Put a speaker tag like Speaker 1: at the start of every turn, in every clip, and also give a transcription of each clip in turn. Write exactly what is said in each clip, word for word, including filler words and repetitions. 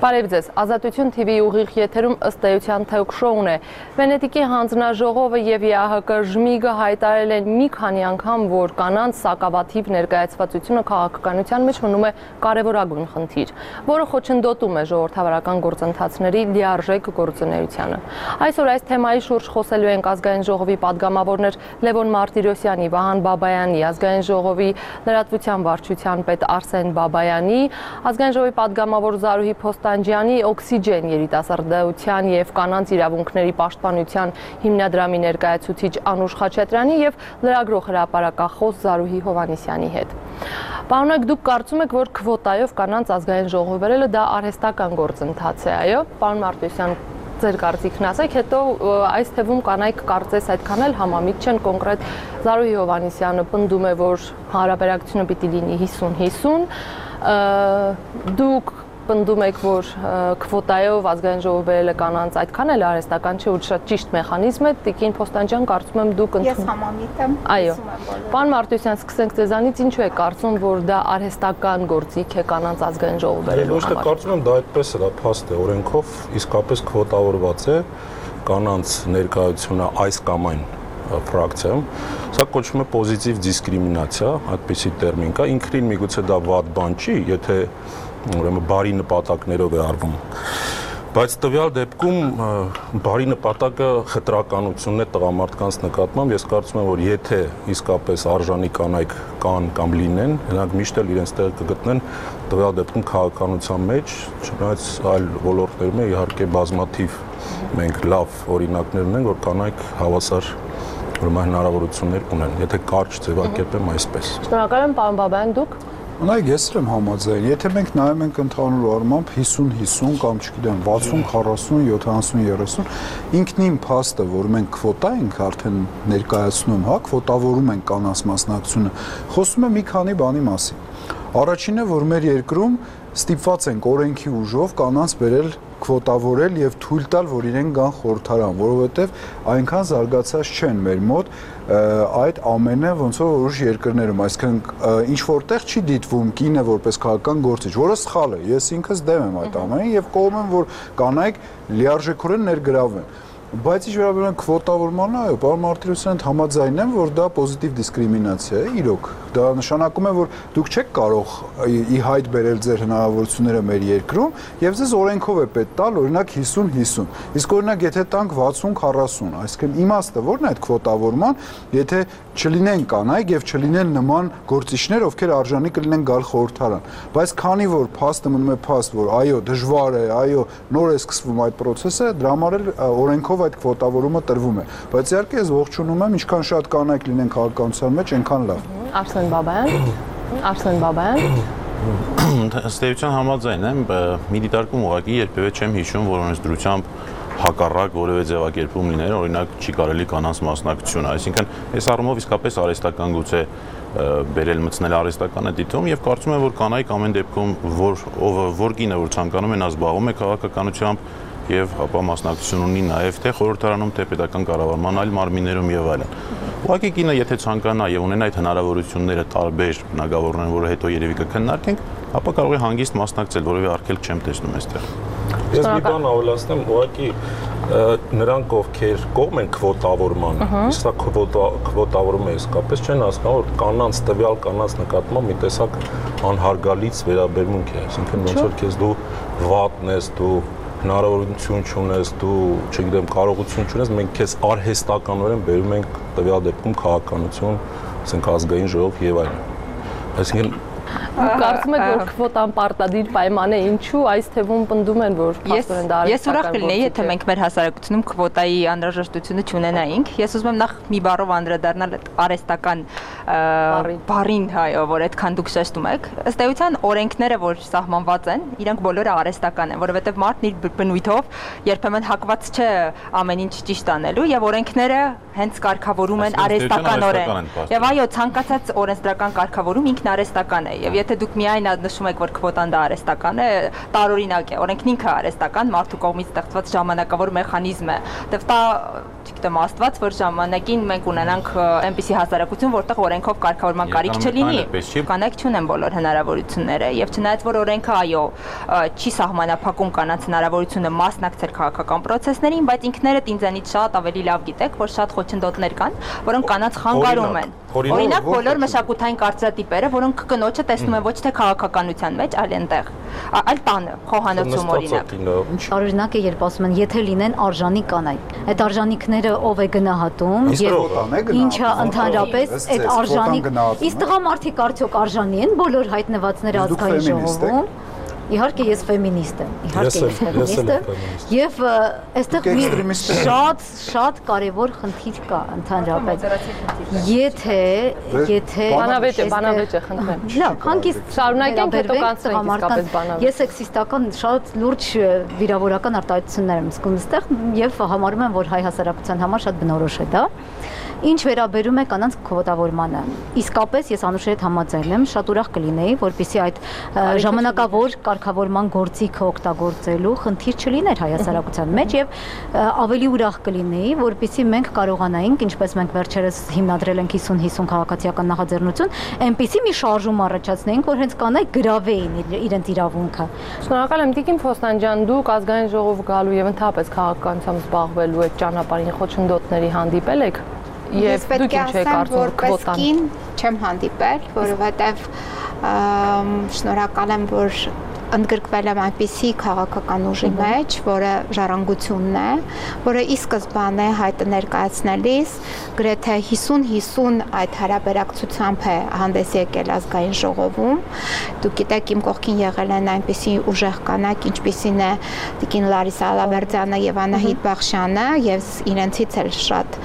Speaker 1: Բարև ձեզ, Ազատություն T V ուղիղ եթերում ըստ էության թոք շոուն է։ Վենետիկի հանձնաժողովը եւ Ե Ահ Կը Ժմիգը հայտարարել են մի քանի անգամ, որ կանանց սակավաթիվ ներկայացվածությունը քաղաքականության մեջ մնում է կարևորագույն խնդիր, որը խոչընդոտում է ժողովրդավարական գործընթացների լիարժեք գործունեությանը։ Այսօր այս թեմայի շուրջ խոսելու ենք Ազգային ժողովի падգամավորներ Լևոն Մարտիրոսյանի, Վահան Բաբայանի, Ազգային ժողովի լրատվության վարչության պետ Արսեն Բաբայանի, Ազգային ժողովի падգամավոր Զարուհի Փոստանջյանի, Օքսիջեն երիտասարդության եւ կանանց իրավունքների պաշտպանության հիմնադրամի ներկայացուցիչ Անուշ Խաչատրյանի եւ լրագրող հրապարակախոս Զարուհի Հովհաննիսյանի հետ։ Պարոնակ, դուք կարծում եք, որ քվոտայով կանանց ազգային ժողով բերելը դա արհեստական գործընթաց է, այո։ Պարոն Մարտիրոսյան, ձեր կարծիքն ասեք, հետո այս թվում կանայք կարծես այդքան էլ համամիտ չեն, կոնկրետ Զարուհի Հովհաննիսյանը պնդում է, որ հարաբերակցությունը պիտի լինի հիսուն հիսուն, դուք պնդում եք, որ քվոտայով ազգային ժողով բերելը կանանց այդքան էլ արհեստական չէ ու շատ ճիշտ մեխանիզմ է, Տիկին Փոստանջյան, կարծում եմ դուք
Speaker 2: Ես համամիտ եմ։
Speaker 1: Այո։ Պարոն Մարտիրոսյան, սկսենք ձեզանից, ինչու է կարծում, որ դա արհեստական գործիք է կանանց ազգային ժողով բերելու
Speaker 3: համար։ Ոչ թե կարծում եմ դա այդպես է, դա փաստ է, օրենքով իսկապես քվոտավորված է կանանց ներկայությունը այս կամ այն ֆրակցիայում, սա կոչվում է պոզիտիվ դիսկրիմինացիա, այդպիսի տերմին կա, ինքնին միգուցե դա վատ բան չի, եթե ուրեմն բարի նպատակներով է արվում, բայց տվյալ դեպքում բարի նպատակը խտրականությունն է տղամարդկանց նկատմամբ, ես կարծում եմ, որ եթե իսկապես արժանի կանայք կան կամ լինեն, նրանք միշտ էլ իրենց տեղը կգտնեն տվյալ դեպքում քաղաքականության մեջ, չնայած այլ ոլորտներում է իհարկե բազմաթիվ մենք լավ օրինակներ ունենք, որ կանայք հավասար ուրեմն հնարավորություններ ունեն, եթե կարճ ձևակերպեմ այսպես։
Speaker 1: Շնորհակալ եմ, պարոն Բաբայան, դուք։
Speaker 4: Ունայք ես եմ համաձայն, եթե մենք նայում ենք ընդհանուր առմամբ հիսուն հիսուն կամ չգիտեմ վաթսուն քառասուն յոթանասուն երեսուն, ինքնին փաստը, որ մենք քվոտա ենք արդեն ներկայացնում, հա, քվոտավորում ենք կանանց մասնակցությունը, խոսում է մի քանի բանի մասին։ Առաջինը, որ մեր երկրում ստիպված ենք օրենքի ուժով կանանց բերել քվոտավորել եւ թույլ տալ, որ իրենք գան խորհրդարան, որովհետեւ այնքան զարգացած չեն մեր մոտ այդ ամենը ոնց որ որոշ երկրներում, այսինքն ինչ որտեղ չի դիտվում կինը որպես քաղաքական գործիչ, որը սխալ է։ Ես ինքս դեմ եմ այդ ամենին եւ կողմ եմ, որ կանայք լիարժեքորեն ներգրավվեն։ Բայց ինչ վերաբերում է քվոտավորմանը, այո, պարոն Մարտիրոսյան, համաձայն եմ, որ դա պոզիտիվ դիսկրիմինացիա է, իրոք։ Դա նշանակում է, որ դուք չեք կարող ի հայտ բերել ձեր հնարավորությունները մեր երկրում, եւ ձեզ օրենքով է պետք տալ, օրինակ հիսուն հիսուն։ Իսկ օրինակ եթե տանք վաթսուն քառասուն, այսինքն իմաստը ո՞րն է այդ քվոտավորման, եթե չլինեն կանայք եւ չլինեն նման գործիչներ, ովքեր արժանի կլինեն գալ խորհրդարան։ Բայց քանի որ փաստը մնում է փաստ, որ այո, դժվար է, այո, նոր է սկսվում այդ process-ը, դրա համար էլ օրենքով այդ քվոտավորումը տրվում է, բայց իհարկե ես ողջունում եմ, ինչքան շատ կանայք լինեն քաղաքականության մեջ, այնքան լավ։
Speaker 1: Արսեն Բաբայան, Արսեն Բաբայան։
Speaker 5: Ըստ էության համաձայն եմ, մի դիտարկում ուղղակի երբևէ չեմ հիշում, որ օրենսդրությամբ հակառակ որևէ ձևակերպում լիներ, օրինակ չի կարելի կանանց մասնակցությունը, այսինքն այս առումով իսկապես արհեստական գուցե բերել մտցնել արհեստական է դիտում եւ կարծում եմ, որ կանայք ամեն դեպքում որ որ կինը որ ցանկանում են ազբաղում է քաղաքականությամբ եւ ապա մասնակցություն ունի նաեւ թե խորհրդարանում, թե պետական կառավարման այլ մարմիններում եւ այլն։ Ուղղակի կինը եթե ցանկանա եւ ունենա այդ հնարավորությունները տարբեր բնագավառներում, որը հետո երևի կքննարկենք, ապա կարող է հանգիստ մասնակցել, որովհետեւ արգելք չեմ տեսնում այստեղ։
Speaker 3: Ես մի բան ավելացնեմ, ուղղակի նրանք ովքեր կողմ են քվոտավորման, իսկ սա քվոտավորումը իսկապես չեն հասկանում, որ կանանց տվյալ կանանց նկատմամբ մի տեսակ անհարգալից վերաբերմունք է, այսինքն ոնց որ քեզ դու վատն ես, դու հնարավորություն չունես, դու, չգիտեմ, կարողություն չունես, մենք քեզ արհեստականորեն բերում ենք տվյալ դեպքում քաղաքականություն, ասենք ազգային ժողով եւ այլն։ Այսինքն
Speaker 1: Կարծում եք, որ քվոտան պարտադիր պայման է, ինչու այս թվում պնդում են, որ փաստորեն դա
Speaker 2: Ես ուրախ կլինեի, եթե մենք մեր հասարակությունում քվոտայի անհրաժեշտությունը չունենայինք։ Ես ուզում եմ նախ մի բառով անդրադառնալ արհեստական բառին, այո, որ այդքան դուք շեշտում եք։ Ըստ էության օրենքները, որ սահմանված են, իրենք բոլորը արհեստական են, որովհետև մարդն իր բնույթով երբեմն հակված չէ ամեն ինչ ճիշտ անելու, եւ օրենքները հենց կարգավորում են արհեստականորեն։ Եվ այո, ցանկացած օրենսդրական կարգավորում ինքն արհեստական է, եւ եթե եթե դուք միայն նշում եք, որ քվոտան դա արհեստական է, տարօրինակ է, օրենքն ինքը արհեստական, մարդու կողմից ստեղծված ժամանակավոր մեխանիզմ է։ Դեռ դա, չգիտեմ, աստված, որ ժամանակին մենք ունենանք այնպիսի հասարակություն, որտեղ օրենքով կարգավորման կարիք չլինի, կանայք չունեն բոլոր հնարավորությունները, եւ չնայած որ օրենքը այո, չի սահմանափակում կանանց հնարավորությունը մասնակցել քաղաքական process-ներին, բայց ինքներդ ինձանից շատ ավելի լավ գիտեք, որ շատ խոչընդոտներ կան, որոնք կանանց խանգարում են։ Օրինակ, բոլոր մշակութային կարծրատիպերը, որոնք կնոջը տեսնում են ոչ թե քաղաքականության մեջ, այլ այնտեղ, այլ տանը, խոհանոցում օրինակ։
Speaker 6: Օրինակ է, երբ ասում են, եթե լինեն արժանի կանայք, այդ արժանինքները ով է գնահատում եւ ինչա ընդհանրապես այդ արժանիք, իսկ տղամարդիկ արդյոք արժանի են բոլոր հայտնվածները ազգային ժողովում։ Իհարկե ես ֆեմինիստ եմ, իհարկե ես ֆեմինիստ եմ, եւ այստեղ մի շատ շատ կարեւոր խնդիր կա ընդհանրապես։ Եթե եթե
Speaker 1: բանավեճ է, բանավեճ է, խնդրեմ։
Speaker 6: Լավ, հանգիստ
Speaker 1: շարունակենք, հետո կանցնենք իսկապես բանավեճ։
Speaker 6: Ես սեքսիստական շատ լուրջ վիրավորական արտահայտություններ եմ զգում այստեղ եւ համարում եմ, որ հայ հասարակության համար շատ բնորոշ է դա։ Ինչ վերաբերում է կանանց քվոտավորմանը, իսկապես ես Անուշի հետ համաձայն եմ, շատ ուրախ կլինեի, որպեսզի այդ ժամանակավոր կարգավորման գործիքը օգտագործելու խնդիր չլիներ հայ հասարակության մեջ եւ ավելի ուրախ կլինեի, որպեսզի մենք կարողանայինք, ինչպես մենք վերջերս հիմնադրել ենք հիսուն հիսուն քաղաքացիական նախաձեռնություն, այնպիսի մի շարժում առաջացնեինք, որ հենց կանայք գրավեին իրենց իրավունքը։
Speaker 1: Շնորհակալ եմ Տիկին Ֆոստանջան, դուք ազգային ժողով գալու եւ ընդհանրապես քաղաքականությամբ զբաղվելու այդ ճանապարհին խոչընդոտների հանդիպել եք։
Speaker 7: Ես պետք է ասեմ, որ պես չեմ հանդիպել, որովհետև շնորհակալ եմ, որ ընդգրկվել եմ այնպիսի քաղաքական ուժի մեջ, որը ժառանգությունն է, որը ի սկզբանե հայտը ներկայացնելիս գրեթե հիսուն հիսուն այդ հարաբերակցությամբ է հանդես եկել ազգային ժողովում։ Դուք գիտեք, իմ կողքին եղել են այնպիսի ուժեղ կանայք, ինչպիսին է Տիկին Լարիսա Ալավերդյանը եւ Անահիտ Բախշյանը, եւ իրենցից էլ շատ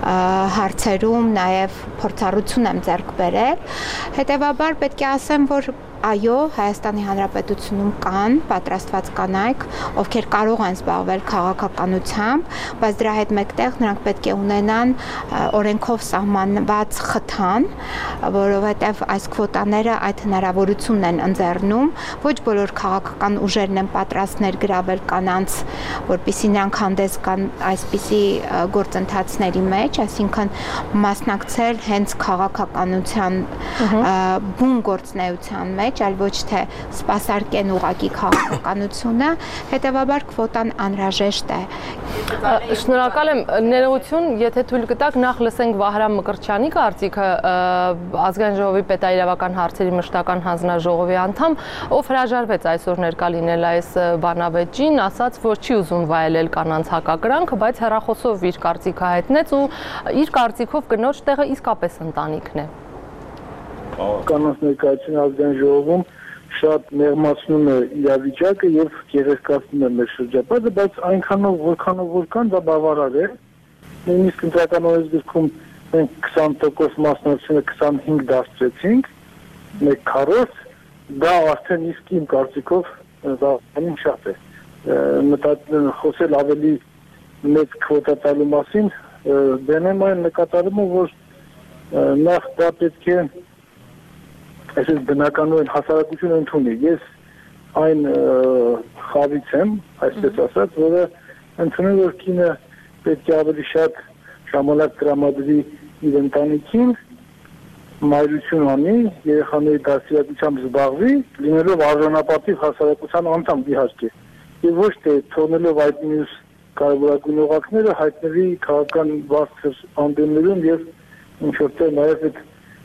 Speaker 7: հարցերում նաեւ փորձառություն եմ ձեռք բերել։ Հետեւաբար պետք է ասեմ, որ այո, Հայաստանի Հանրապետությունում կան պատրաստված կանայք, ովքեր կարող են զբաղվել քաղաքականությամբ, բայց դրա հետ մեկտեղ նրանք պետք է ունենան օրենքով սահմանված խթան, որովհետև այս քվոտաները այդ հնարավորությունն են ընձեռնում, ոչ բոլոր քաղաքական ուժերն են պատրաստ ներգրավել կանանց, որպեսզի նրանք հանդես գան այսպիսի գործընթացների մեջ, այսինքն մասնակցել հենց քաղաքականության բուն գործնեության մեջ, այլ ոչ թե սպասարկեն ուղակի քաղաքականությունը, հետևաբար քվոտան անհրաժեշտ է։
Speaker 1: Շնորհակալ եմ, ներողություն, եթե թույլ կտաք, նախ լսենք Վահրամ Մկրտչյանի կարծիքը, ազգային ժողովի պետաիրավական հարցերի մշտական հանձնաժողովի անդամ, ով հրաժարվեց այսօր ներկա լինել այս բանավեճին, ասաց, որ չի ուզում վայելել կանանց հակակրանքը, բայց հեռախոսով իր կարծիքը հայտնեց ու իր կարծիքով կնոջ տեղը իսկապես ընտանիքն է։
Speaker 8: Կանանց ներկայությունը ազգային ժողովում շատ մեղմացնում է իրավիճակը եւ գեղեցկացնում է մեր շրջապատը, բայց այնքանով որքանով որ կան դա բավարար է։ Նույնիսկ ընտրական օրենսգրքում մենք քսան տոկոս մասնակցությունը քսանհինգ դարձրեցինք, մեկ քառորդ, դա արդեն իսկ իմ կարծիքով բավականին շատ է։ Մտածել խոսել ավելի մեծ քվոտա տալու մասին, դենեմ այն նկատառումը, որ նախ դա պետք է այսպես բնականորեն հասարակությունը ընդունի։ Ես այն խավից եմ, այսպես ասած, որը ընդունում որ կինը պետք է ավելի շատ ժամանակ տրամադրի իր ընտանիքին, մայրություն անի, երեխաների դաստիարակությամբ զբաղվի, լինելով արժանապատիվ հասարակության անդամ իհարկե։ Եվ ոչ թե թողնելով այդ մյուս կարևորագույն օղակները հայտնվի քաղաքական բարձր անդամներում եւ ինչ որտեղ նաեւ այդ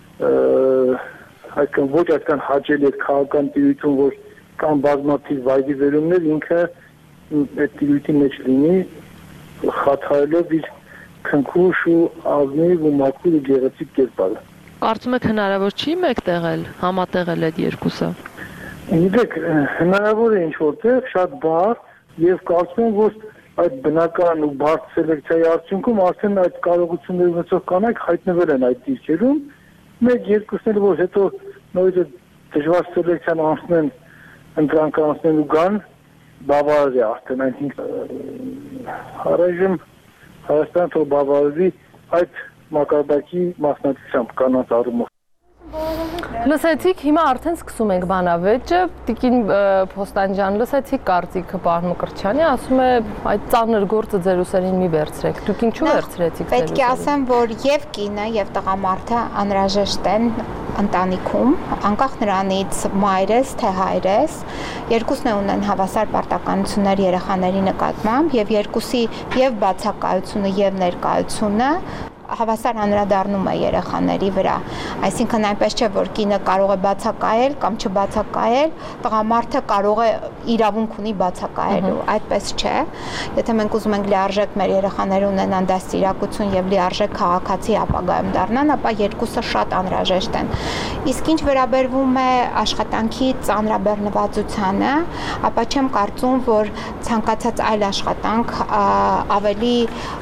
Speaker 8: այդքան ոչ այդքան հաճելի այդ քաղաքական տիրույթում, որ կան բազմաթիվ վայրի վերումներ, ինքը այդ տիրույթի մեջ լինի, խաթարելով իր քնքուշ ու ազնիվ ու մաքուր ու գեղեցիկ կերպարը։
Speaker 1: Կարծում եք հնարավոր չի մեկտեղել, համատեղել այդ երկուսը։
Speaker 8: Գիտեք, հնարավոր է ինչ որտեղ շատ բարդ եւ կարծում եմ, որ այդ բնական ու բարդ սելեկցիայի արդյունքում արդեն այդ կարողությունները ունեցող կանայք հայտնվել են այդ դիրքերում, մեկ երկուսն էլ որ հետո նույնիսկ դժվար սելեկցիան անցնեն, ընտրանք անցնեն ու գան, բավարար է արդեն այն առայժմ Հայաստանը թող բավարարվի այդ մակարդակի մասնակցությամբ կանանց առումով։
Speaker 1: Լսեցիք, հիմա արդեն սկսում ենք բանավեճը։ Տիկին Փոստան ջան, լսեցիք կարծիքը պարոն Մկրտչյանի, ասում է այդ ծանր գործը ձեր ուսերին մի վերցրեք։ Դուք ինչու վերցրեցիք ձեր ուսերին։
Speaker 7: Պետք է ասեմ, որ եւ կինը եւ տղամարդը անհրաժեշտ են ընտանիքում, անկախ նրանից մայրես թե հայրես, երկուսն է ունեն հավասար պարտականություններ երեխաների նկատմամբ եւ երկուսի եւ բացակայությունը եւ ներկայությունը հավասար անդրադառնում է երեխաների վրա, այսինքն այնպես չէ, որ կինը կարող է բացակայել կամ չբացակայել, տղամարդը կարող է իրավունք ունի բացակայելու, այդպես չէ։ Եթե մենք ուզում ենք լիարժեք մեր երեխաները ունենան դաստիարակություն եւ լիարժեք քաղաքացի ապագայում դառնան, ապա երկուսը շատ անհրաժեշտ են։ Իսկ ինչ վերաբերվում է աշխատանքի ծանրաբեռնվածությանը, ապա չեմ կարծում, որ ցանկացած այլ աշխատանք ավելի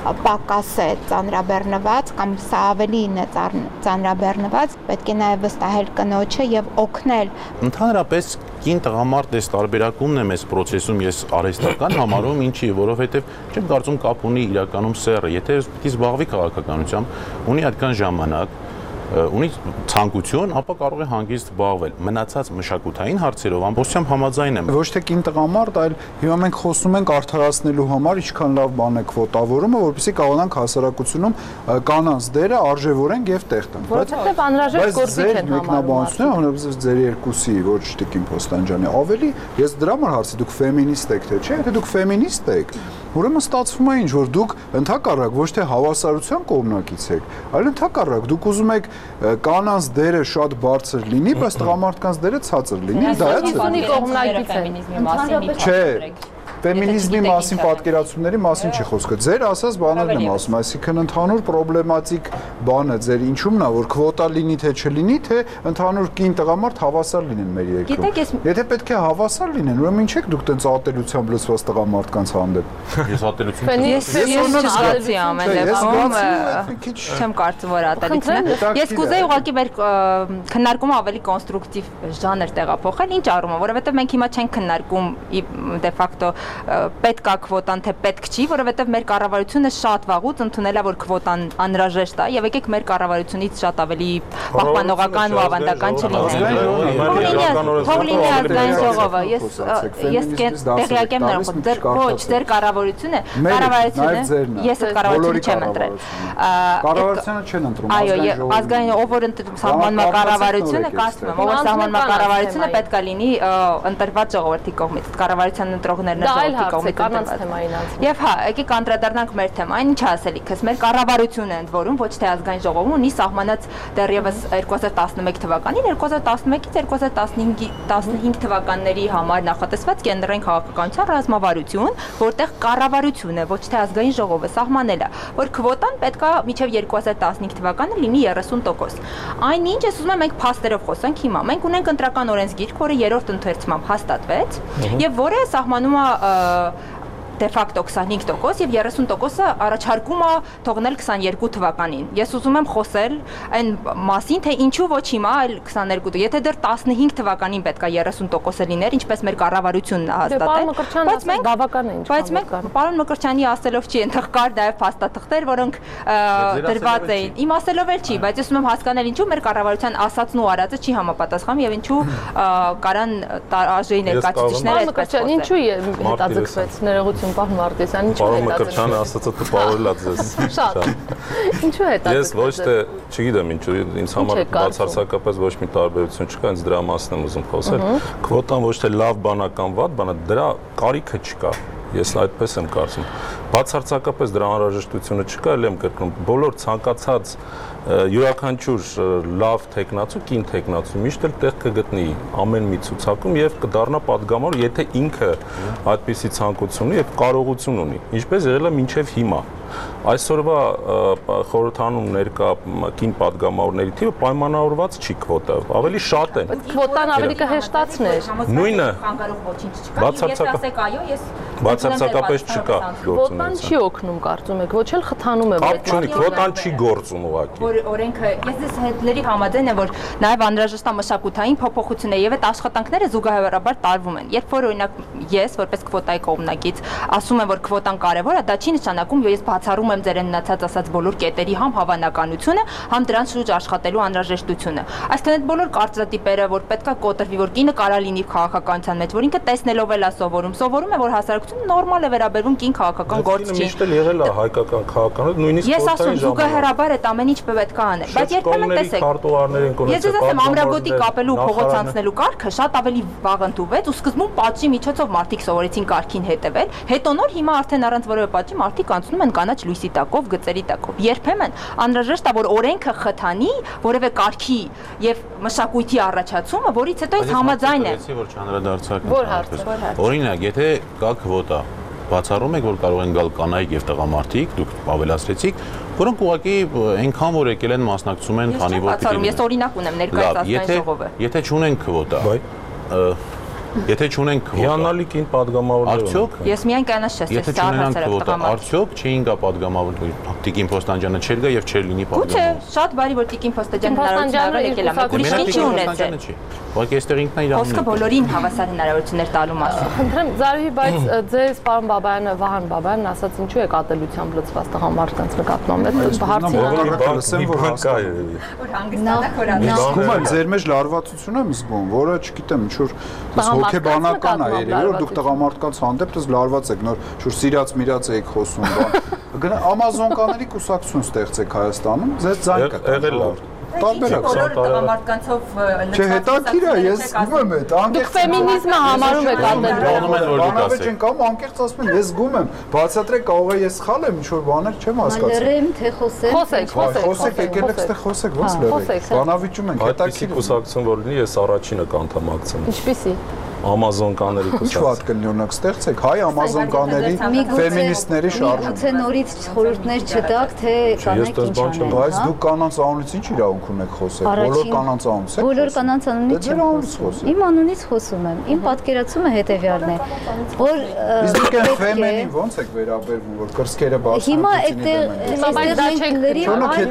Speaker 7: պակաս է ծանրաբեռնված կամ սա ավելին է ծանրաբեռնված, պետք է նաև վստահել կնոջը եւ օգնել։
Speaker 5: Ընդհանրապես կին տղամարդ այս տարբերակումն է մեծ process-ում ես արհեստական համարում, ինչի, որովհետեւ չեմ կարծում կապ ունի իրականում սեռը, եթե պիտի զբաղվի քաղաքականությամբ, ունի այդքան ժամանակ, ունի ցանկություն, ապա կարող է հանգիստ զբաղվել։ Մնացած մշակութային հարցերով ամբողջությամբ համաձայն եմ։
Speaker 4: Ոչ թե կին տղամարդ, այլ հիմա մենք խոսում ենք արդարացնելու համար ինչքան լավ բան է քվոտավորումը, որովհետեւ կարողանանք հասարակությունում կանանց դերը արժևորենք եւ տեղ տանք։
Speaker 1: Որովհետեւ անհրաժեշտ գործիք են
Speaker 4: համարվում։ Հնարավորինս ձեր երկուսի, ոչ Տիկին Փոստան ջանի, ավելի ես դրա համար հարցի, դուք ֆեմինիստ եք թե չէ, եթե դուք ֆեմինիստ եք, ուրեմն ստացվում է ինչ որ դուք ընդհակառակ ոչ թե հավասարության կողմնակից եք, այլ ընդհակառակ դուք ուզում եք կանանց դերը շատ բարձր լինի, բայց տղամարդկանց դերը ցածր լինի, դա է
Speaker 1: Ֆեմինիզմի կողմնակից
Speaker 2: ֆեմինիզմի մասին
Speaker 4: Չէ, ֆեմինիզմի մասին պատկերացումների մասին չի խոսքը։ Ձեր ասած բաներն եմ ասում, այսինքն ընդհանուր պրոբլեմատիկ բանը ձեր ինչումն է, որ քվոտա լինի թե չլինի, թե ընդհանուր կին տղամարդ հավասար լինեն մեր երկրում։ Եթե պետք է հավասար լինեն, ուրեմն ինչ եք դուք տենց ատելությամբ լցված տղամարդկանց հանդեպ։
Speaker 5: Ես ատելություն
Speaker 2: Ես ամեն դեպքում չեմ կարծում, որ ատելություն է։ Ես կուզեի ուղղակի մեր քննարկումը ավելի կոնստրուկտիվ ժանր տեղափոխել, ինչ առումով, որովհետև մենք հիմա չենք քննարկում դե ֆակտո պետք է քվոտան թե պետք չի, որովհետև մեր կառավարությունը շատ վաղուց ընդունել է, որ քվոտան անհրաժեշտ է, եւ եկեք մեր կառավարությունից շատ ավելի պահպանողական ու ավանդական չլինենք։ Թող լինի ազգային ժողովը։ Ես ես տեղյակ եմ նրանց, ձեր ոչ, ձեր կառավարությունը, կառավարությունը, ես այդ կառավարությունը չեմ ընտրել։
Speaker 4: Կառավարությունը չեն ընտրում,
Speaker 2: այո, ազգային ով որ սահմանման կառավարությունը, կարծում եմ, ով որ սահմանման կառավարությունը պետք է լինի ընտրված ժողովրդի կողմից։ Կառավարության ընտրողներն
Speaker 1: կանանց թեմային անցնում։
Speaker 2: Եվ հա, եկեք անդրադառնանք մեր թեմային, ինչ ասելիքս, մեր կառավարությունն է ընդ որում, ոչ թե ազգային ժողովում ունի սահմանած դեռևս երկու հազար տասնմեկ թվականին, երկու հազար տասնմեկից երկու հազար տասնհինգ թվականների համար նախատեսված կենտրոնային քաղաքականության ռազմավարություն, որտեղ կառավարությունը, ոչ թե ազգային ժողովը սահմանել է, որ քվոտան պետքա մինչև երկու հազար տասնհինգ թվականը լինի երեսուն տոկոս։ Այնինչ, ես ուզում եմ մենք փաստերով խոսենք հիմա։ Մենք ունենք ընտրական օրենսգիրք, որը երրորդ ընթերցմամբ հաստատվեց, եւ որը սահմանում է դե ֆակտո քսանհինգ տոկոս եւ երեսուն տոկոսը առաջարկում է թողնել քսաներկու թվականին։ Ես ուզում եմ խոսել այն մասին, թե ինչու ոչ հիմա, այլ քսաներկու, եթե դեռ տասնհինգ թվականին պետքա երեսուն տոկոսը լիներ, ինչպես մեր կառավարությունն է հաստատել։
Speaker 1: Բայց մենք բավական է ինչ։
Speaker 2: Բայց մենք պարոն Մկրտչյանի ասելով չի, այնտեղ կար նաեւ փաստաթղթեր, որոնք դրված էին։ Իմ ասելով էլ չի, բայց ես ուզում եմ հասկանալ ինչու մեր կառավարության ասածն ու արածը չի համապատասխանում եւ ինչու կարան ԱԺ-ի ներկայացուցիչները այդպես խոսեն։
Speaker 1: Ինչու հետաձգվեց ներողություն Պարոն Մարտիրոսյան, ինչու
Speaker 3: Պարոն Մկրտչյանը ասածը տպավորել է ձեզ։
Speaker 1: Շատ։ Ինչու հետաձգվեց։
Speaker 3: Ես ոչ թե, չգիտեմ ինչու, ինձ համար բացարձակապես ոչ մի տարբերություն չկա, ինձ դրա մասն եմ ուզում խոսել։ Քվոտան ոչ թե լավ բան է կամ վատ բան է, դրա կարիքը չկա։ Ես այդպես եմ կարծում։ Բացարձակապես դրա անհրաժեշտությունը չկա, ել եմ կրկնում, բոլոր ցանկացած յուրաքանչյուր լավ տեխնացու, կին տեխնացու միշտ էլ տեղ կգտնի ամեն մի ցուցակում եւ կդառնա падգամավոր, եթե ինքը այդպիսի ցանկություն ունի եւ կարողություն ունի, ինչպես եղել է մինչեւ հիմա։ Այսօրվա խորհրդանում ներկա կին падգամավորների թիվը պայմանավորված չի քվոտայով, ավելի շատ են։
Speaker 1: Քվոտան ավելի կհեշտացներ։
Speaker 3: Նույնը։
Speaker 2: Խանգարող ոչինչ չկա։ Եթե ասեք այո, ես
Speaker 3: Բացարձակապես չկա
Speaker 1: Քվոտան չի օգնում կարծում եք, ոչ էլ խթանում է,
Speaker 3: Կապ չունի, քվոտան չի գործում ուղղակի։
Speaker 2: Որ օրենքը, ես դες հետների համաձայն եմ, որ նաև անհրաժեշտ է մշակութային փոփոխություն է եւ այդ աշխատանքները զուգահեռաբար տարվում են։ Երբ որ օրինակ ես որպես քվոտայի կողմնակից ասում եմ, որ քվոտան կարևոր է, դա չի նշանակում, որ ես բացառում եմ ձեր մնացած ասած բոլոր կետերի համ հավանականությունը, համ դրանց շուրջ աշխատելու անհրաժեշտությունը։ Այսինքն այդ բոլոր կարծրատիպերը, որ պետքա կոտրվի, որ կինը կարա լինի քաղաքականության մեջ, որ ինքը տեսնելով էլ է սովորում, սովորում է, որ հասարակությունը նորմալ է վերաբերվում կին քաղաքական գործ չի։
Speaker 3: Միշտ էլ եղել է հայկական քաղաքականություն, նույնիսկ
Speaker 2: ես ասում զուգահեռաբար այդ ամեն ինչ պետք է անել, բայց երբեմն տեսեք ես ասեմ ամրագոտի կապելու փողոց անցնելու կարգը շատ ավելի վաղ ընդունվեց ու սկզբում պատժի միջոցով մարդիկ սովորեցին կարգին հետևել, հետո նոր հիմա արդեն առանց որևէ պատժի մարդիկ անցնում են կանաչ լույսի տակով, գծերի տակով։ Երբեմն անհրաժեշտ է որ օրենքը խթանի որևէ կարգի եւ մշակույթի առաջացումը, որից հետո ես համաձայն եմ։
Speaker 5: Որ չանդրադարձակ։
Speaker 1: Որ հարցը։
Speaker 5: Օրինակ, եթե կա քվոտա, բացառում եք, որ կարող են գալ կանայք եւ տղամարդիկ, դուք ավելացրեցիք, որոնք ուղղակի այնքան որ եկել են մասնակցում են, քանի որ
Speaker 2: բացառում, ես օրինակ ունեմ ներկայացած այն ժողովը։
Speaker 5: Եթե չունեն քվոտա, եթե չունենք քվոտա,
Speaker 3: հիանալի կին падգամավորներ։
Speaker 5: Արդյոք
Speaker 2: ես միայն կանաչ չեմ,
Speaker 5: եթե չունենան քվոտա, արդյոք չէին գա падգամավոր Տիկին Փոստանջյանը չէր գա եւ չէր լինի
Speaker 2: падգամավոր։
Speaker 5: падգամավոր։
Speaker 2: Չէ, շատ բարի որ Տիկին Փոստանջյանը եկել է, մեկ ուրիշ ինչ ունեցել։
Speaker 5: Ուղղակի այստեղ ինքն է իր
Speaker 2: Խոսքը բոլորին հավասար հնարավորություններ տալու մասին։
Speaker 1: Խնդրեմ, Զարուհի, բայց ձեզ պարոն Բաբայանը, Վահան Բաբայանն ասաց ինչու եք ատելությամբ լծված տղամարդկանց նկատմամբ։ Այդ հարցին
Speaker 4: լսեմ, որ հասկանում
Speaker 2: որ հանգստանա խորանը։
Speaker 4: Զգում եմ ձեր մեջ լարվածություն եմ զգում, որը չգիտեմ, ինչ-որ հոգեբանական է երևի, որ դուք տղամարդկանց հանդեպ դες լարված եք, նոր ինչ-որ սիրած միրած եք խոսում, բան։ Ամազոնկաների կուսակցություն ստեղծեք Հայաստանում, ձեզ ձայն կտա։ Տարբերակ
Speaker 2: բոլոր տղամարդկանցով
Speaker 4: Չէ, հետաքրքիր է, ես զգում եմ այդ անկեղծ
Speaker 1: ֆեմինիզմը համարում եք
Speaker 5: ատելություն։
Speaker 4: Բանավեճ են կամ անկեղծ ասում են, ես զգում եմ, բացատրեք կարող է ես սխալ եմ, ինչ-որ բաներ չեմ հասկացել։
Speaker 6: Լրեմ թե խոսեմ։
Speaker 1: Խոսեք, խոսեք,
Speaker 4: խոսեք, եկել եք ստեղ խոսեք, ոնց լրեք։ Բանավիճում ենք,
Speaker 3: հետաքրքիր կուսակցություն որ լինի, ես առաջինը կանդամակցեմ։
Speaker 1: Ինչպիսի։
Speaker 3: Ամազոնկաների
Speaker 4: Ինչ վատ կլինի օրինակ ստեղծեք հայ ամազոնկաների ֆեմինիստների շարժում։
Speaker 6: Գուցե նորից խորհուրդներ չտաք, թե կանայք ինչ անեն։
Speaker 4: Բայց դուք կանանց անունից ինչ իրավունք ունեք խոսել։ Բոլոր կանանց անունից եք։
Speaker 6: Բոլոր կանանց անունից չեմ խոսում։ Իմ անունից խոսում եմ։ Իմ պատկերացումը հետեւյալն է, որ
Speaker 4: իսկ դուք այն ֆեմինին ոնց եք վերաբերվում, որ կրսկերը բացում եք։
Speaker 6: Հիմա այդտեղ այստեղ մենք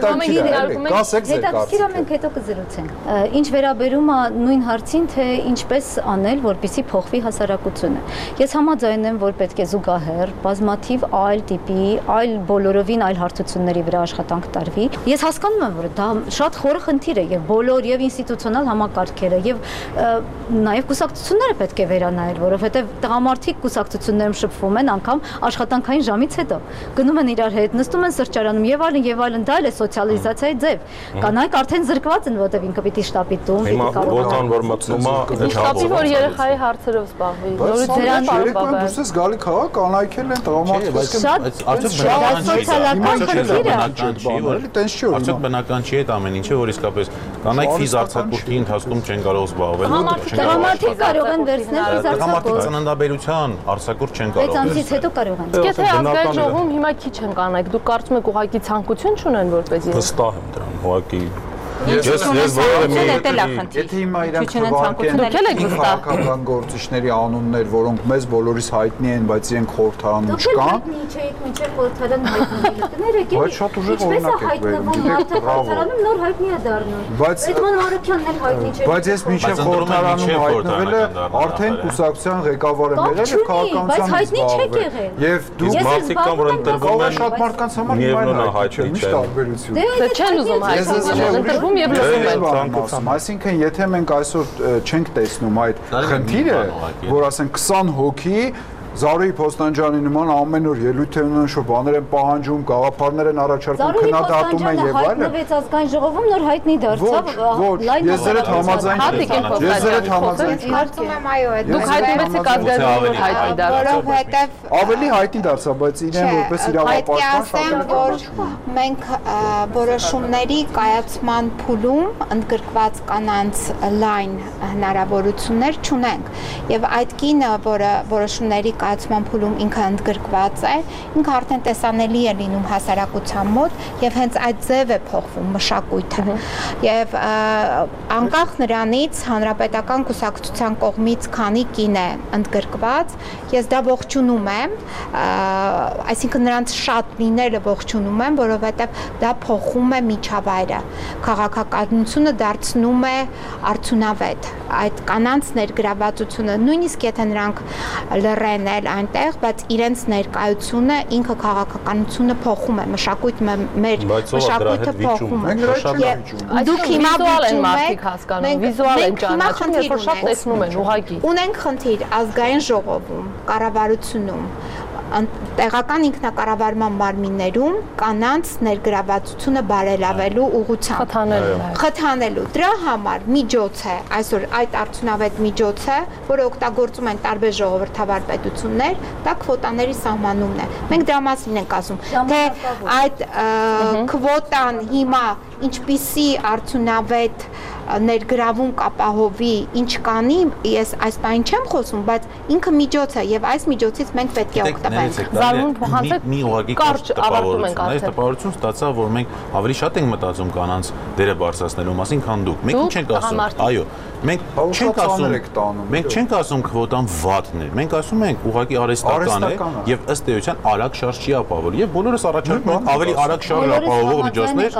Speaker 6: լրիվ հետաքրքիր մենք հետո կզրուցենք։ Ինչ վերաբերում է նույն հարցին, թե ինչպես անել, որպեսզի փոխվի հասարակությունը։ Ես համաձայն եմ, որ պետք է զուգահեռ բազմաթիվ այլ տիպի, այլ բոլորովին այլ հարցությունների վրա աշխատանք տարվի։ Ես հասկանում եմ, որ դա շատ խորը խնդիր է եւ բոլոր եւ ինստիտուցիոնալ համակարգերը եւ նաեւ կուսակցությունները պետք է վերանայել, որովհետեւ տղամարդիկ կուսակցություններում շփվում են անգամ աշխատանքային ժամից հետո։ Գնում են իրար հետ, նստում են սրճարանում եւ այլն եւ այլն, դա էլ է սոցիալիզացիայի ձև։ Կանայք արդեն զրկված են, որովհետեւ ինքը պիտի շտապի տուն, պիտի կարող։
Speaker 3: Ոտան որ մտնում է,
Speaker 1: շտապի որ երեխայի հարցերով զբաղվի։
Speaker 4: Նորից դրան բարբաբան։ Դուրս գալի քաղաք, կանայքել են տղամարդիկ։
Speaker 5: Արդյոք բնական չի այդ ամեն ինչը, որ իսկապես կանայք ֆիզ արձակուրդի ընթացքում չեն կարող զբաղվել։
Speaker 6: Տղամարդիկ կարող են վերցնել ֆիզ արձակուրդ։
Speaker 5: Տղամարդիկ ծննդաբերության արձակուրդ չեն կարող։
Speaker 6: Բայց ամսից հետո կարող են։
Speaker 1: Եթե ազգային ժողովում հիմա քիչ են կանայք, դուք կարծում եք ուղղակի ցանկություն չունեն որպեսզի։
Speaker 3: Վստահ եմ դրան, ուղղակի
Speaker 2: Ես ես որևէ
Speaker 4: Եթե հիմա իրանք թվարկեն քաղաքական գործիչների անուններ, որոնք մեզ բոլորիս հայտնի են, բայց իրենք խորհրդարանում չկան։
Speaker 6: Չէ, մինչև խորհրդարան հայտնի։
Speaker 4: Բայց շատ ուժեղ օրինակ եք բերում, գիտեք,
Speaker 6: խորհրդարանում նոր հայտնի է դառնում։
Speaker 4: Բայց
Speaker 6: Էդման Մարոկյանն էլ հայտնի չէ։
Speaker 4: Բայց ես մինչև խորհրդարանում հայտնվել է, արդեն կուսակցության ղեկավար եմ եղել եւ քաղաքականությամբ զբաղվել։ Եվ դու
Speaker 3: մարդիկ կան, որ ընտրվում են
Speaker 4: շատ մարդկանց համար միայն հայտնի չէ, միշտ տարբերություն։
Speaker 1: Դե չեն ուզում հայտնի եւ լսում են։
Speaker 4: Այսինքն, եթե մենք այսօր չենք տեսնում այդ խնդիրը, որ ասեն քսան հոգի Զարուհի Փոստանջյանի նման ամեն օր ելույթ են ունենում, շո բաներ են պահանջում, գաղափարներ են առաջարկում, քննադատում են եւ այլն։
Speaker 6: Հայտնվեց ազգային ժողովում նոր հայտնի դարձավ։
Speaker 4: Ես ձեր հետ համաձայն չեմ։ Ես ձեր հետ համաձայն չեմ։
Speaker 7: Կարծում եմ այո, այդ
Speaker 1: Դուք հայտնվեցիք ազգային ժողովում հայտնի դարձավ։
Speaker 7: որովհետեւ
Speaker 4: Ավելի հայտնի դարձավ, բայց իրեն որպես իրավապաշտպան շատ
Speaker 7: որ մենք որոշումների կայացման փուլում ընդգրկված կանանց լայն հնարավորություններ չունենք եւ այդ կինը, որը որոշումների ներկայացման փուլում ինքը ընդգրկված է, ինքը արդեն տեսանելի է լինում հասարակության մոտ եւ հենց այդ ձև է փոխվում մշակույթը։ Եվ անկախ նրանից հանրապետական կուսակցության կողմից քանի կին է ընդգրկված, ես դա ողջունում եմ, այսինքն նրանց շատ լինելը ողջունում եմ, որովհետեւ դա փոխում է միջավայրը, քաղաքականությունը դարձնում է արդյունավետ, այդ կանանց ներգրավվածությունը, նույնիսկ եթե նրանք լռեն էլ այնտեղ, բայց իրենց ներկայությունը ինքը քաղաքականությունը փոխում է, մշակույթը մեր մշակույթը փոխում է։ Դուք հիմա վիճում եք,
Speaker 1: հասկանում, վիզուալ են ճանաչում, երբ որ շատ տեսնում են ուղղակի։
Speaker 7: Ունենք խնդիր ազգային ժողովում, կառավարությունում, տեղական ինքնակառավարման մարմիններում կանանց ներգրավվածությունը բարելավելու ուղղությամբ խթանելու։ Դրա համար միջոց է, այսօր այդ արդյունավետ միջոց է, որը օգտագործում են տարբեր ժողովրդավար պետություններ, դա քվոտաների սահմանումն է։ Մենք դրա մասին ենք ասում, թե այդ քվոտան հիմա ինչպիսի արդյունավետ ներգրավում կապահովի, ինչ կանի, ես այս բանին չեմ խոսում, բայց ինքը միջոց է եւ այս միջոցից մենք պետք է օգտվենք։
Speaker 1: Զարմուն փոխանցեք
Speaker 5: մի ուղղակի կարճ ավարտում ենք արդեն։ Այս տպավորություն ստացա, որ մենք ավելի շատ ենք մտածում կանանց դերը բարձրացնելու մասին, քան դուք։ Մենք ինչ ենք ասում, այո, մենք չենք ասում, մենք չենք ասում քվոտան վատն է։ Մենք ասում ենք ուղղակի արհեստական է եւ ըստ էության արագ շարժ չի ապահովել եւ բոլորս առաջարկում ենք ավելի արագ շարժ ապահովող միջոցներ։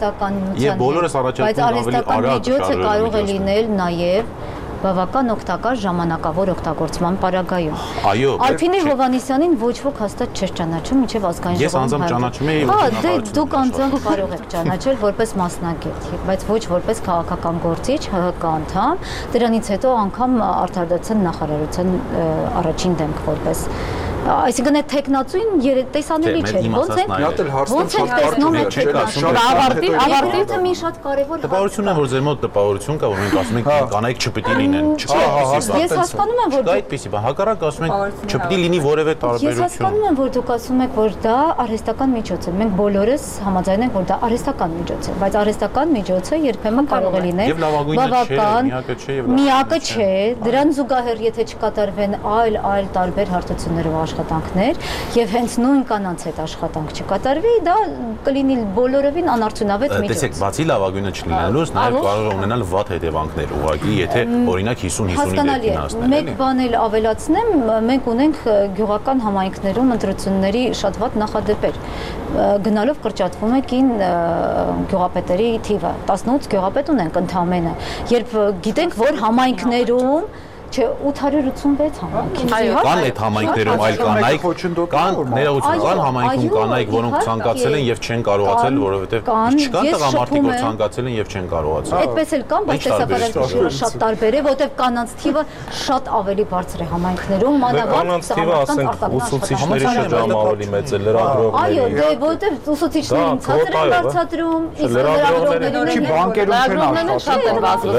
Speaker 5: Եվ բոլորս առաջարկում ավելի արագ
Speaker 6: միջոցը կարող է լինել նաև բավական օգտակար ժամանակավոր օգտագործման պարագայում։
Speaker 5: Այո,
Speaker 6: Արփինե Հովհաննիսյանին ոչ ոք հաստատ չէր ճանաչում մինչև ազգային ժողովում։
Speaker 5: Ես անձամբ ճանաչում եի։
Speaker 6: Հա, դե դուք անձամբ կարող եք ճանաչել որպես մասնագետ, բայց ոչ որպես քաղաքական գործիչ, ՀՀԿ անդամ, դրանից հետո անգամ արտարդության նախարարության առաջին դեմք որպես Այսինքն այդ տեխնացույն տեսանելի չէ, ոնց է։
Speaker 4: Միատ էլ հարցնում
Speaker 6: շատ տեսնում եք
Speaker 5: շատ
Speaker 6: ավարտի, ավարտի մի շատ կարևոր
Speaker 5: տպավորությունն է, որ ձեր մոտ տպավորություն կա, որ մենք ասում ենք կանայք չպետք է լինեն։
Speaker 6: Ես հասկանում եմ, որ
Speaker 5: այդպեսի բան, հակառակ ասում ենք չպետք է լինի որևէ տարբերություն։
Speaker 6: Ես հասկանում եմ, որ դուք ասում եք, որ դա արհեստական միջոց է։ Մենք բոլորս համաձայն ենք, որ դա արհեստական միջոց է, բայց արհեստական միջոցը երբեմն կարող է լինել բավական միակը չէ, դրան զուգահեռ եթե չկատարվեն այլ այլ տարբեր հարթություններով աշխատանքներ եւ հենց նույն կանանց հետ աշխատանք չկատարվի, դա կլինի բոլորովին անարդյունավետ միջոց։
Speaker 5: Տեսեք, բացի լավագույնը չլինելուց, նաեւ կարող է ունենալ վատ հետևանքներ, ուղղակի, եթե օրինակ հիսուն հիսունի դեպքին հասնել։
Speaker 6: Մեկ բան էլ ավելացնեմ, մենք ունենք գյուղական համայնքներում ընտրությունների շատ վատ նախադեպեր։ Գնալով կրճատվում է կին գյուղապետերի թիվը։ տասնութ գյուղապետ ունենք ընդամենը։ Երբ գիտենք, որ համայնքներում Չէ, ութ հարյուր ութսունվեց համայնքի։
Speaker 5: Կան այդ համայնքներում այլ կանայք, կան ներողություն, կան համայնքում կանայք, որոնք ցանկացել են եւ չեն կարողացել, որովհետեւ չկան տղամարդիկ, որ ցանկացել են եւ չեն կարողացել։
Speaker 6: Այդպես էլ կան, բայց տեսակարարությունը շատ տարբեր է, որովհետեւ կանանց թիվը շատ ավելի բարձր է համայնքներում, մանավանդ
Speaker 3: տղամարդկանց ուսուցիչների շրջանը ավելի մեծ է, լրագրողների։
Speaker 6: Այո, դե որովհետեւ ուսուցիչներին ցածր են բարձրացրում, իսկ լրագրողներին
Speaker 4: բանկերում չեն աշխատում։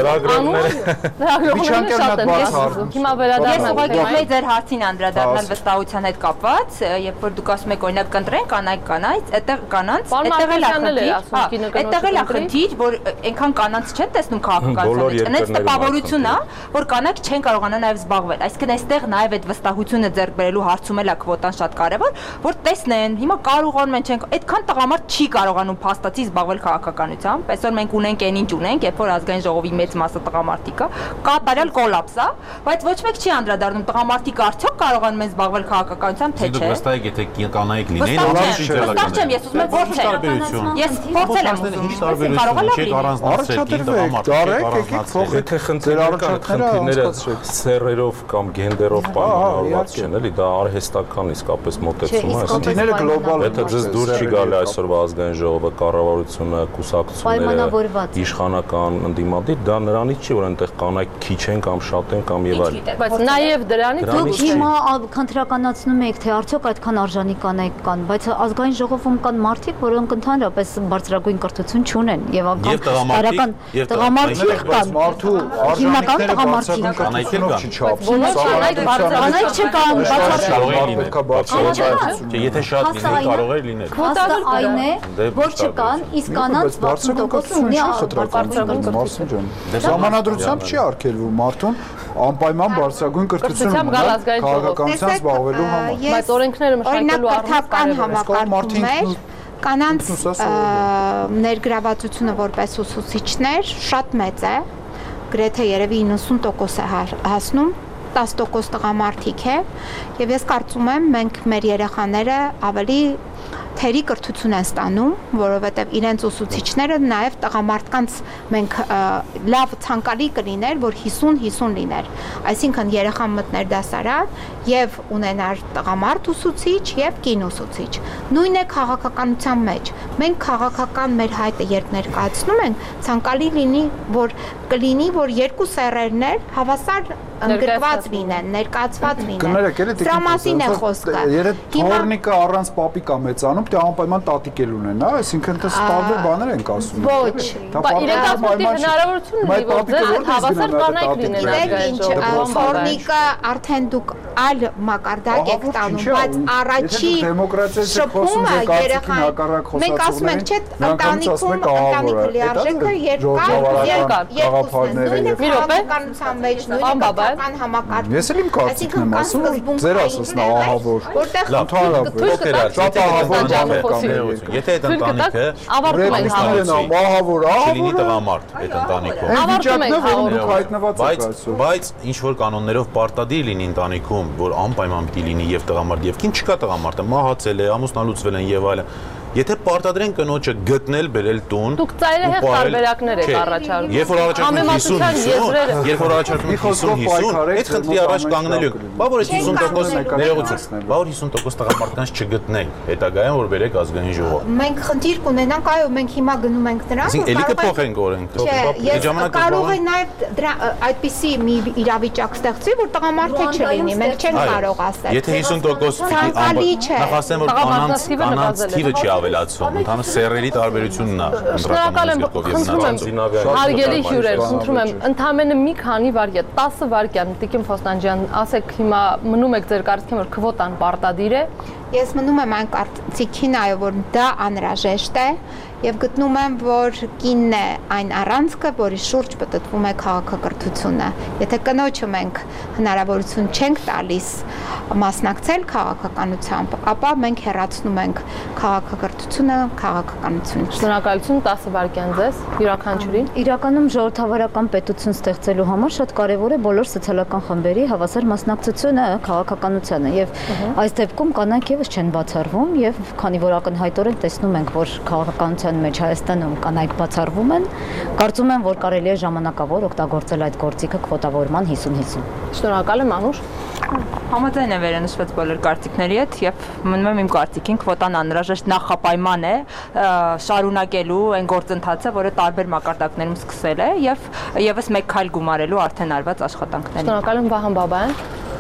Speaker 3: Լրագրողները շատ են բարձր
Speaker 1: Հիմա վերադառնանք
Speaker 2: թեմային ձեր հարցին անդրադառնալ վստահության հետ կապված, երբ որ դուք ասում եք օրինակ կընտրեն կանայք կանայց, այդտեղ կանանց, այդտեղ էլ է խնդիր, այդտեղ էլ է խնդիր, որ այնքան կանանց չեն տեսնում քաղաքականության մեջ, այնց տպավորություն է, որ կանայք չեն կարողանա նաև զբաղվել։ Այսինքն այստեղ նաև այդ վստահությունը ձեռք բերելու հարցում էլ է քվոտան շատ կարևոր, որ տեսնեն, հիմա կարողանում են չեն, այդքան տղամարդ չի կարողանում փաստացի զբաղվել քաղաքականությամբ, այսօր մենք ունենք այն ինչ ունենք, երբ որ ազգային ժողովի մեծ մասը տղամարդիկ է, կատարյալ կոլապս է, բայց ոչ մեկ չի անդրադառնում տղամարդիկ արդյոք կարողանում են զբաղվել քաղաքականությամբ թե չէ։
Speaker 5: Դուք վստահ եք, եթե կանայք լինեն,
Speaker 2: վստահ չեմ, ես ուզում եմ փորձել։ Ես փորձել եմ ուզում։
Speaker 5: Ինչ տարբերություն չի առանձնացել կին տղամարդիկ,
Speaker 3: եթե խնդիրները խնդիրները սերերով կամ գենդերով պայմանավորված չեն, էլի դա արհեստական իսկապես մոտեցում է,
Speaker 4: խնդիրները գլոբալ են։
Speaker 3: Եթե ձեզ դուր չի գալի այսօրվա ազգային ժողովը, կառավարությունը, կուսակցությունները, իշխանական ընդդիմադիր, դա նրանից չի, որ այնտեղ կանայք քիչ են կամ շատ են կամ եւ այլն։
Speaker 1: Բայց նաեւ դրանից
Speaker 6: դուք հիմա քննարկականացնում եք, թե արդյոք այդքան արժանի կանայք կան, բայց ազգային ժողովում կան մարդիկ, որոնք ընդհանրապես բարձրագույն կրթություն չունեն եւ անգամ տարական տղամարդիկ կան,
Speaker 4: մարդու
Speaker 6: հիմնական տղամարդիկ
Speaker 5: կանայք են
Speaker 6: կանայք չկան,
Speaker 5: Չէ, եթե շատ լինեն, կարող է լինել։
Speaker 6: Հաստատ այն է, որ չկան, իսկ կանանց վաթսուն տոկոս ունի
Speaker 4: Ժամանադրությամբ չի արգելվում մարդուն անպայման բարձրագույն կրթություն
Speaker 1: Կրթությամբ գալ
Speaker 4: ունենան
Speaker 1: ազգային ժողով։
Speaker 4: քաղաքականությամբ զբաղվելու համար։
Speaker 1: Բայց օրենքները մշակելու առումով կարևոր է։
Speaker 7: Կանանց ներգրավվածությունը որպես ուսուցիչներ շատ մեծ է, գրեթե երևի իննսուն տոկոս է հասնում, տասը տոկոս տղամարդիկ է, եւ ես կարծում եմ մենք մեր երեխաները ավելի թերի կրթություն են ստանում, որովհետև իրենց ուսուցիչները նաև տղամարդկանց մենք լավ ցանկալի կլիներ, որ հիսուն հիսուն լիներ, այսինքն երեխան մտներ դասարան եւ ունենար տղամարդ ուսուցիչ եւ կին ուսուցիչ։ Նույնն է քաղաքականության մեջ։ Մենք քաղաքական մեր հայտը երբ ներկայացնում ենք, ցանկալի լինի, որ կլինի, որ երկու սեռերներ հավասար ընդգրկված լինեն, ներկայացված լինեն։ Սրա մասին է խոսքը։
Speaker 4: Երբ թորնիկը առանց պապիկա մեծանում, դա անպայման տատիկ էլ ունենա, այսինքն դա տարբեր բաներ ենք ասում։
Speaker 7: Ոչ,
Speaker 1: իրականացի հնարավորություն ունի, որ ձեզ հավասար կանայք լինեն ազգային ժողովում։
Speaker 7: Թորնիկը արդեն դուք այլ մակարդակ եք տանում, բայց առաջի շփումը երեխային մենք ասում ենք, չէ՞, ընտանիքում ընտանիքը լիարժեքը երկար երկուսն են, նույնը քաղաքականության մեջ, նույնը քաղաքական համակարգում։
Speaker 4: Ես էլ իմ կարծիքն եմ ասում, ձեր ասածն է ահավոր,
Speaker 7: որտեղ
Speaker 4: շատ ահավոր
Speaker 5: եթե այդ ընտանիքը
Speaker 1: ավարտում են
Speaker 4: հավատում, ահավոր,
Speaker 5: չլինի տղամարդ այդ ընտանիքում։
Speaker 4: Վիճակն է, որ դուք հայտնված եք այսօր։
Speaker 5: Բայց ինչ որ կանոններով պարտադիր լինի ընտանիքում, որ անպայման պիտի լինի եւ տղամարդ եւ կին, չկա տղամարդը, մահացել է, ամուսնալուծվել են եւ այլն։ Եթե պարտադրեն կնոջը գտնել, բերել տուն,
Speaker 1: դուք ծայրահեղ տարբերակներ եք առաջարկում։
Speaker 5: Երբ որ առաջարկում հիսուն հիսուն, երբ որ առաջարկում հիսուն հիսուն, այդ խնդրի առաջ կանգնելու եք։ Բա որ հիսուն տոկոս ներողություն, բա որ հիսուն տոկոս տղամարդկանց չգտնեն, հետագայում որ բերեք ազգային ժողով։
Speaker 7: Մենք խնդիր կունենանք, այո, մենք հիմա գնում ենք դրան,
Speaker 5: որ էլի կփոխենք օրենքը։
Speaker 7: Ես կարող է նաև այդպիսի մի իրավիճակ ստեղծվի, որ տղամարդը չլինի, մենք չենք կարող ասել։
Speaker 5: Եթե հիսուն տոկոս նախասեն որ կանանց կանանց թիվը չի ավելացվում, ընդհանուր սեռերի տարբերությունն է
Speaker 1: Շնորհակալ եմ, խնդրում եմ, հարգելի հյուրեր, խնդրում եմ, ընդամենը մի քանի վայրկյան, տասը վայրկյան, Տիկին Ֆոստանջյան, ասեք հիմա մնում եք ձեր կարծիքին, որ քվոտան պարտադիր է։
Speaker 7: Ես մնում եմ այն կարծիքին, այո, որ դա անհրաժեշտ է եւ գտնում եմ, որ կինն է այն առանցքը, որի շուրջ պտտվում է քաղաքակրթությունը։ Եթե կնոջը մենք հնարավորություն չենք տալիս մասնակցել քաղաքականությամբ, ապա մենք հեռացնում ենք քաղաքակրթությունը քաղաքականությունից։
Speaker 1: Շնորհակալություն, տասը վայրկյան ձեզ, յուրաքանչյուրին։
Speaker 6: Իրականում ժողովրդավարական պետություն ստեղծելու համար շատ կարևոր է բոլոր սոցիալական խմբերի հավասար մասնակցությունը քաղաքականությանը եւ այս դեպքում կանայք եւս չեն բացառվում եւ քանի որ ակնհայտորեն տեսնում ենք, որ քաղաքականության մեջ Հայաստանում կանայք բացառվում են, կարծում եմ, որ կարելի է ժամանակավոր օգտագործել այդ գործիքը քվոտավորման հիսուն հիսուն։
Speaker 1: Շնորհակալ եմ, Անուշ։
Speaker 2: Համաձայն եմ վերանշված բոլոր կարծիքների հետ եւ մնում եմ իմ կարծիքին, քվոտան անհրաժեշտ նախապայման է շարունակելու այն գործընթացը, որը տարբեր մակարդակներում սկսել է եւ եւս մեկ քայլ գումարելու արդեն արված աշխատանքներին։
Speaker 1: Շնորհակալ եմ, Վահան Բաբայան։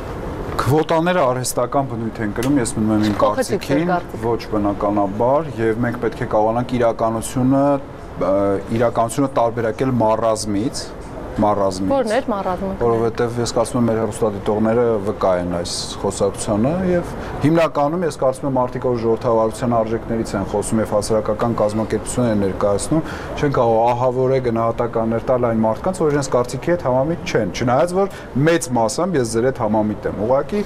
Speaker 4: Քվոտաները արհեստական բնույթ են կրում, ես մնում եմ իմ կարծիքին, ոչ բնականաբար, եւ մենք պետք է կարողանանք իրականությունը իրականությունը տարբերակել մառազմից, մառազմից։
Speaker 1: Որն էր մառազմը։
Speaker 4: Որովհետեւ ես կարծում եմ մեր հեռուստադիտողները վկա են այս խոսակցությանը եւ հիմնականում ես կարծում եմ մարդիկ որ ժողովրդավարության արժեքներից են խոսում եւ հասարակական կազմակերպություն են ներկայացնում, չեն կարող ահավորե գնահատականներ տալ այն մարդկանց, որ իրենց կարծիքի հետ համամիտ չեն, չնայած որ մեծ մասամբ ես ձեր հետ համամիտ եմ։ Ուղղակի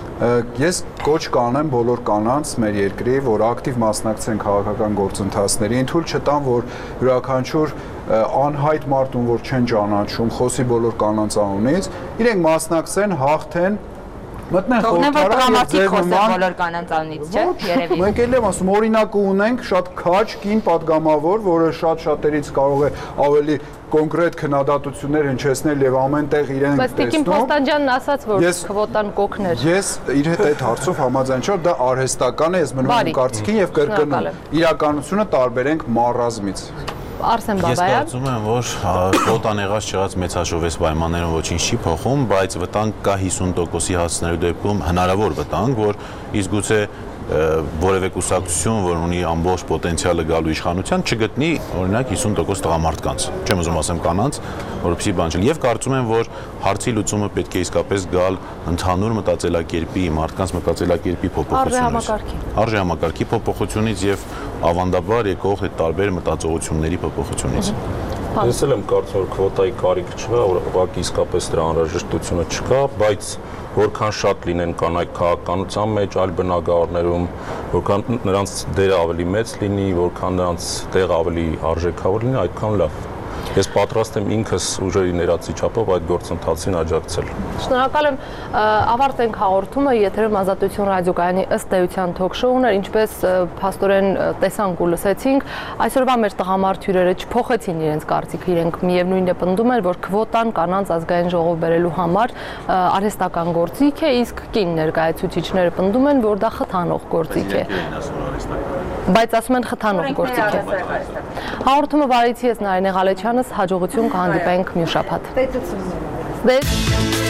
Speaker 4: ես կոչ կանեմ բոլոր կանանց մեր երկրի, որ ակտիվ մասնակցեն քաղաքական գործընթացներին, թույլ չտան, որ յուրաքանչյուր անհայտ մարդուն, որ չեն ճանաչում, խոսի բոլոր կանանց անունից, իրենք մասնակցեն, հաղթեն, մտնեն խորհրդարան եւ ձեր նման
Speaker 2: բոլոր կանանց անունից, չէ՞, երևի։
Speaker 4: Մենք էլ եմ ասում, օրինակը ունենք շատ քաջ կին падգամավոր, որը շատ շատերից կարող է ավելի կոնկրետ քննադատություններ հնչեցնել եւ ամենտեղ իրեն տեսնում։
Speaker 1: Բայց Տիկին Ֆոստանջյանն ասաց, որ քվոտան կօգներ։
Speaker 4: Ես իր հետ այդ հարցով համաձայն չեմ, դա արհեստական է, ես մնում եմ կարծիքին եւ կրկնում։ Իրականությունը տարբերենք մառազմից։
Speaker 1: Արսեն Բաբայան։
Speaker 5: Ես կարծում եմ, որ քվոտան եղած չեղած մեծ հաշվով պայմաններում ոչինչ չի փոխում, բայց վտանգ կա հիսուն տոկոսի հասցնելու դեպքում հնարավոր վտանգ, որ իսկ գուցե որևէ կուսակցություն, որ ունի ամբողջ պոտենցիալը գալու իշխանության, չգտնի օրինակ հիսուն տոկոս տղամարդկանց, չեմ ուզում ասեմ կանանց, որովհետեւ բան չէ։ Եվ կարծում եմ, որ հարցի լուծումը պետք է իսկապես գալ ընդհանուր մտածելակերպի, մարդկանց մտածելակերպի փոփոխությունից։ Արժե համակարգի փոփոխությունից եւ ավանդաբար եկող այդ տարբեր մտածողությունների փոփոխությունից։
Speaker 3: Ես էլ եմ կարծում, որ քվոտայի կարիք չկա, ուղղակի իսկապես դրա անհրաժեշտությունը չկա, բայց որքան շատ լինեն կանայք քաղաքականության մեջ, այլ բնակավարներում, որքան նրանց դերը ավելի մեծ լինի, որքան նրանց տեղ ավելի արժեքավոր լինի, այդքան լավ։ Ես պատրաստ եմ ինքս ուժերի ներածի չափով այդ գործընթացին աջակցել։
Speaker 1: Շնորհակալ եմ, ավարտենք հաղորդումը, եթերում Ազատություն ռադիոկայանի ըստ էության թոք-շոուն էր, ինչպես փաստորեն տեսանք ու լսեցինք, այսօրվա մեր տղամարդ հյուրերը չփոխեցին իրենց կարծիքը, իրենք միևնույնն է պնդում են, որ քվոտան կանանց ազգային ժողով բերելու համար արհեստական գործիք է, իսկ կին ներկայացուցիչները պնդում են, որ դա խթանող գործիք է։ Բայց ասում են խթանող գործիք է։ Հաղորդումը վարեցի ես Նարինե Ղալեչյանս, հաջողություն կհանդիպենք մյուս շաբաթ։
Speaker 6: Պետություն։